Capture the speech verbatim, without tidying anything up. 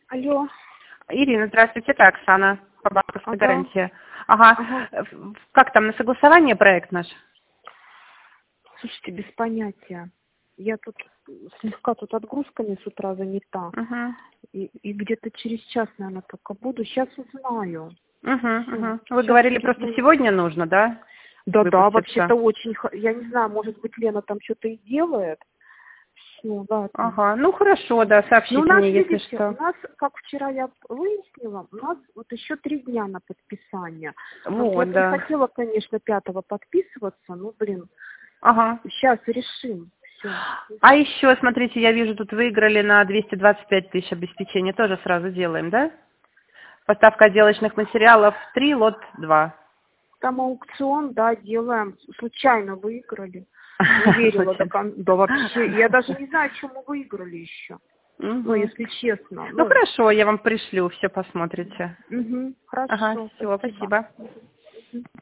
Алло. Ирина, здравствуйте, это Оксана по банковской Ага. гарантии. Ага. Ага. Как там, на согласование проект наш? Слушайте, без понятия. Я тут слегка тут отгрузками с утра занята. Угу. И, и где-то через час, наверное, только буду. Сейчас узнаю. Угу, Всё. угу. Вы Сейчас говорили, просто перезвоню. сегодня нужно, да? Да-да, Выпуститься. вообще-то очень... х- Я не знаю, может быть, Лена там что-то и делает. Все, ладно. Ага. Ну хорошо, да, Ну, у сообщите нас, мне, если видите, у что. нас, как вчера я выяснила, у нас вот еще три дня на подписание. Вот я Вот, бы не да. хотела, конечно, пятого подписываться, ну, блин, Ага. сейчас решим. Все. А еще, смотрите, я вижу, тут выиграли на двести двадцать пять тысяч обеспечения. Тоже сразу делаем, да? Поставка отделочных материалов три, лот два. Там аукцион, да, делаем. Случайно выиграли. Не верила до Случайно. конца. Да вообще, я даже не знаю, чем мы выиграли еще. Ну, Мгм. если честно. Ну Ну, хорошо, я вам пришлю, все посмотрите. угу, Ага, хорошо, все, спасибо. спасибо.